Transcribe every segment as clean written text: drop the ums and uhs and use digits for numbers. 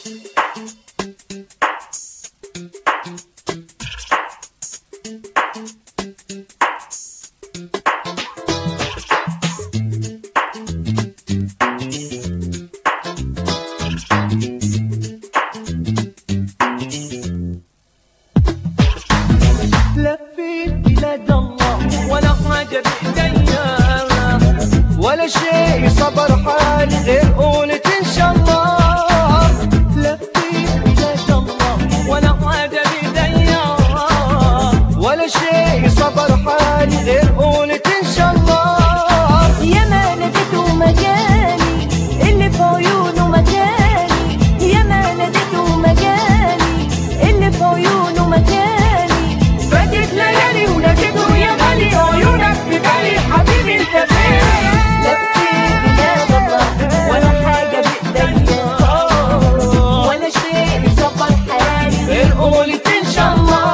لفيت بلاد الله ولا حاجة بإيديا ولا شيء صبر حالي غير قولة إن شاء الله. لفيت بلاد الله ولا حاجة بإيديا ولا شيء صبر حالي غير قولة إن شاء الله. يا ما ناديته مجاني اللي في عيونه مكاني، يا ما ناديته مجاني اللي في عيونه مكاني. فاتت ليالي وناديته يا غالي عيونك في بالي حبيبي انت فين. لفيت بلاد الله ولا حاجة بإيديا ولا شيء يصبر حالي غير قولة إن شاء الله.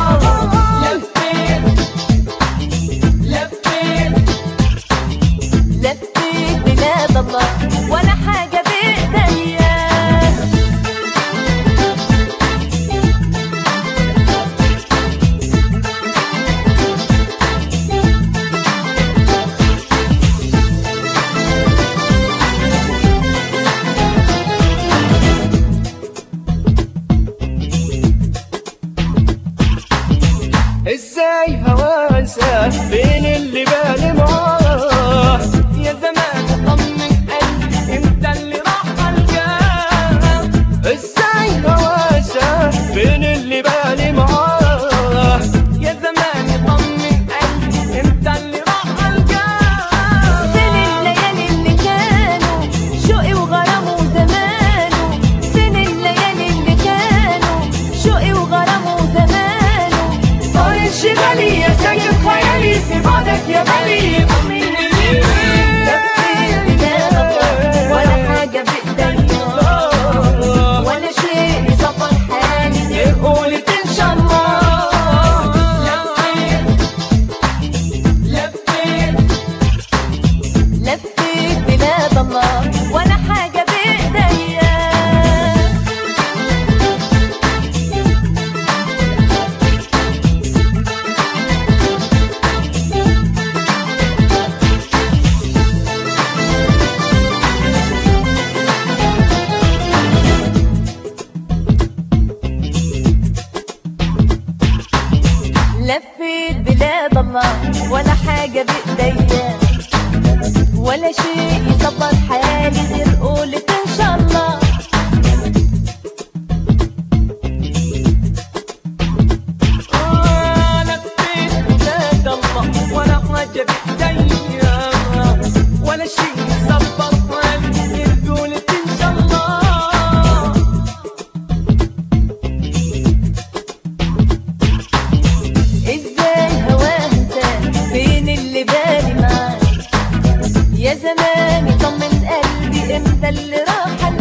لفيت بلاد الله ولا حاجة بإيديا. ازاي هوا انساه بين اللي بالي معاه. يا زمان طمن قلبي انت اللي راح الجاه. ازاي هوا انساه بين اللي بالي معاه. يا زمان طمن قلبي انت اللي راح الجاه. فين الليالي اللي كانوا شوقي وغرامه وزمانه، فين الليالي اللي كانوا شوقي وغرامه وزمانه. طار انشغالي يا ساكن خيالي في بعدك يا بالي طمني ليه. لفيت بلاد الله ولا حاجة بإيديا ولا شيء يصبر حالي غير قولة إن شاء الله. لفيت بلاد الله ولا حاجة بإيديا. لفيت بلاد الله ولا حاجة بإيديا ولا شيء يصبر حالي غير قولة إن شاء الله. لفيت بلاد الله ولا حاجة بإيديا ولا شيء يصبر حالي غير قولة إن شاء الله. ازاي هواه انساه بين اللي بالي معاه. يا زمان يطمن قلبي امتى اللي راح